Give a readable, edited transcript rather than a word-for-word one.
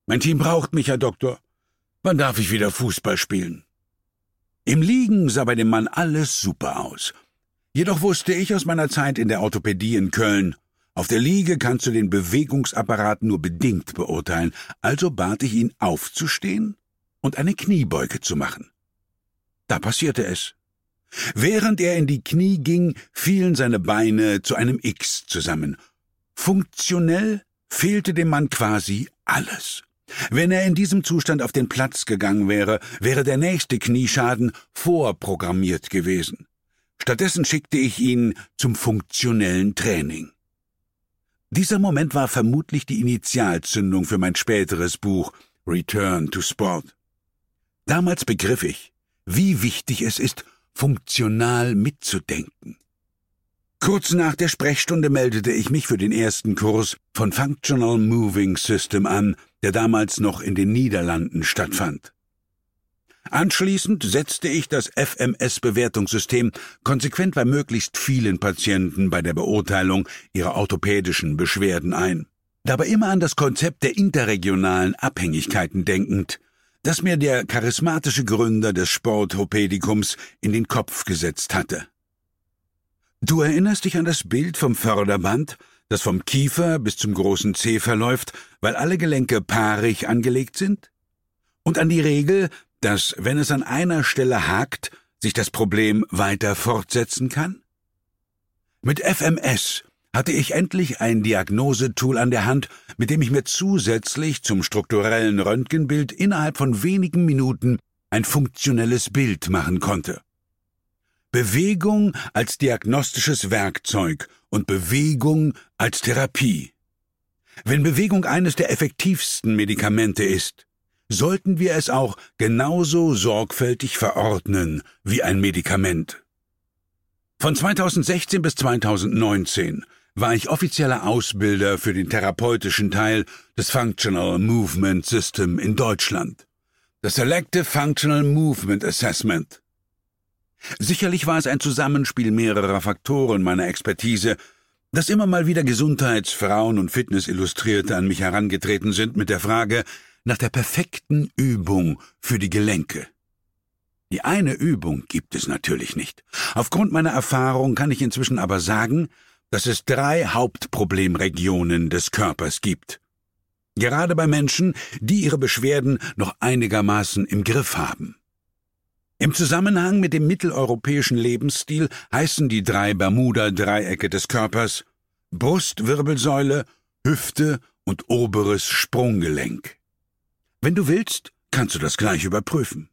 Mein Team braucht mich, Herr Doktor. Wann darf ich wieder Fußball spielen?« Im Liegen sah bei dem Mann alles super aus. Jedoch wusste ich aus meiner Zeit in der Orthopädie in Köln, auf der Liege kannst du den Bewegungsapparat nur bedingt beurteilen, also bat ich ihn aufzustehen und eine Kniebeuge zu machen. Da passierte es. Während er in die Knie ging, fielen seine Beine zu einem X zusammen. Funktionell fehlte dem Mann quasi alles. Wenn er in diesem Zustand auf den Platz gegangen wäre, wäre der nächste Knieschaden vorprogrammiert gewesen. Stattdessen schickte ich ihn zum funktionellen Training. Dieser Moment war vermutlich die Initialzündung für mein späteres Buch Return to Sport. Damals begriff ich, wie wichtig es ist, funktional mitzudenken. Kurz nach der Sprechstunde meldete ich mich für den ersten Kurs von Functional Moving System an, der damals noch in den Niederlanden stattfand. Anschließend setzte ich das FMS-Bewertungssystem konsequent bei möglichst vielen Patienten bei der Beurteilung ihrer orthopädischen Beschwerden ein. Dabei immer an das Konzept der interregionalen Abhängigkeiten denkend, das mir der charismatische Gründer des Sportorthopädikums in den Kopf gesetzt hatte. Du erinnerst dich an das Bild vom Förderband, das vom Kiefer bis zum großen Zeh verläuft, weil alle Gelenke paarig angelegt sind? Und an die Regel, dass, wenn es an einer Stelle hakt, sich das Problem weiter fortsetzen kann? Mit FMS hatte ich endlich ein Diagnosetool an der Hand, mit dem ich mir zusätzlich zum strukturellen Röntgenbild innerhalb von wenigen Minuten ein funktionelles Bild machen konnte. Bewegung als diagnostisches Werkzeug und Bewegung als Therapie. Wenn Bewegung eines der effektivsten Medikamente ist, sollten wir es auch genauso sorgfältig verordnen wie ein Medikament. Von 2016 bis 2019 war ich offizieller Ausbilder für den therapeutischen Teil des Functional Movement System in Deutschland, das Selective Functional Movement Assessment. Sicherlich war es ein Zusammenspiel mehrerer Faktoren meiner Expertise, dass immer mal wieder Gesundheits-, und Fitness-Illustrierte an mich herangetreten sind mit der Frage nach der perfekten Übung für die Gelenke. Die eine Übung gibt es natürlich nicht. Aufgrund meiner Erfahrung kann ich inzwischen aber sagen, dass es 3 Hauptproblemregionen des Körpers gibt. Gerade bei Menschen, die ihre Beschwerden noch einigermaßen im Griff haben. Im Zusammenhang mit dem mitteleuropäischen Lebensstil heißen die 3 Bermuda-Dreiecke des Körpers Brustwirbelsäule, Hüfte und oberes Sprunggelenk. Wenn du willst, kannst du das gleich überprüfen.